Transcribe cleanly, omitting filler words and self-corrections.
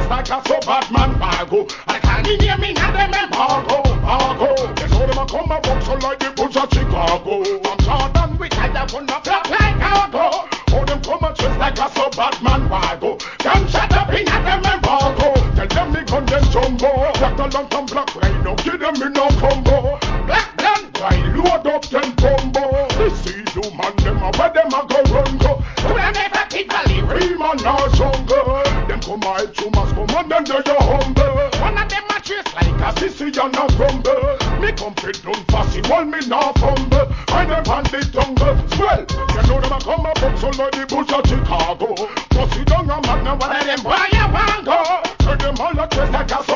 like a so bad man Margo. I can't hear me now them Margo. You know them a come a box so like the bulls of Chicago. From Jordan we tie up on the flop like cargo. Oh them come a chase like a so bad man Margo. Them shut up in at them Margo. Tell them me gun them jumbo. Black the lump and black right now. Give them me no combo. Black blonde white load up them combo. They see you man them a where them a go run go. To them never people live. Man now jungle. Them come a help you must come and them do your humble. One of them a chase like a sissy and a crumble. Me come fit done fussy while me now fumble. Find them on the jungle. Swell, you know them a come up so like the bulls of Chicago. Fussy down a man now one of them why you want go. Turn them all a chase like a